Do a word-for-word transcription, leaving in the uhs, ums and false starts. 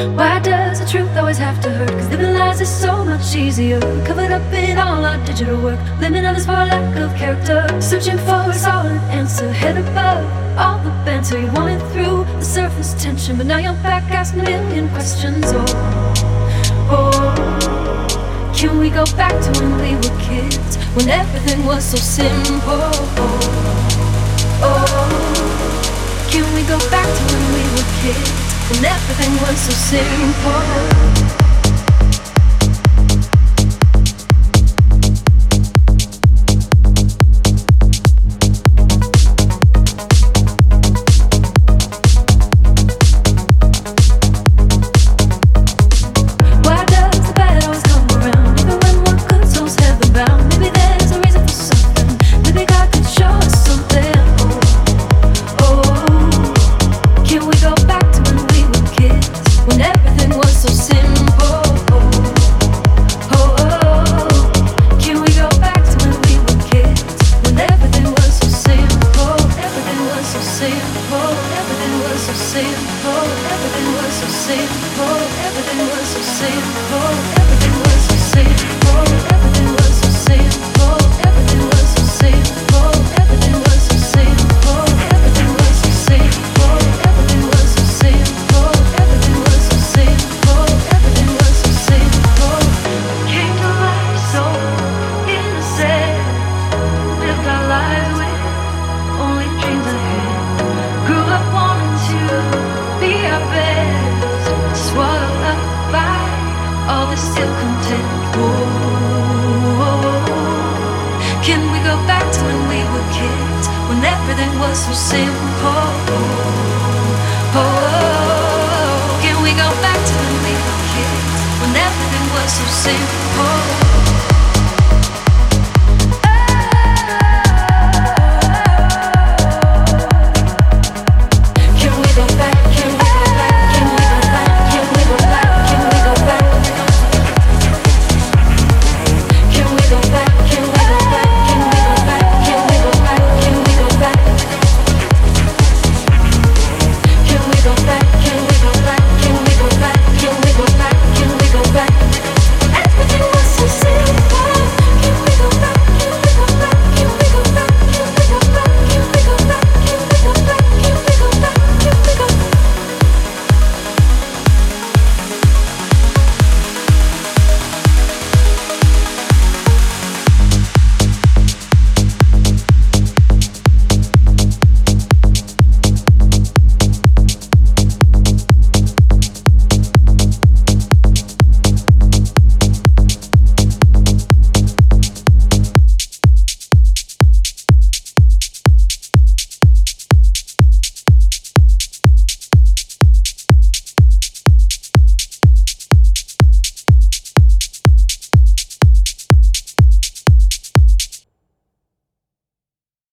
Why does the truth always have to hurt? Cause living lies is so much easier. Covered up in all our digital work, blaming others for lack of character. Searching for a solid answer, head above all the banter. You wanted through the surface tension, but now you're back asking a million questions. Oh, oh, can we go back to when we were kids, when everything was so simple? Oh, oh, can we go back to when we were kids, when everything was so simple? So simple.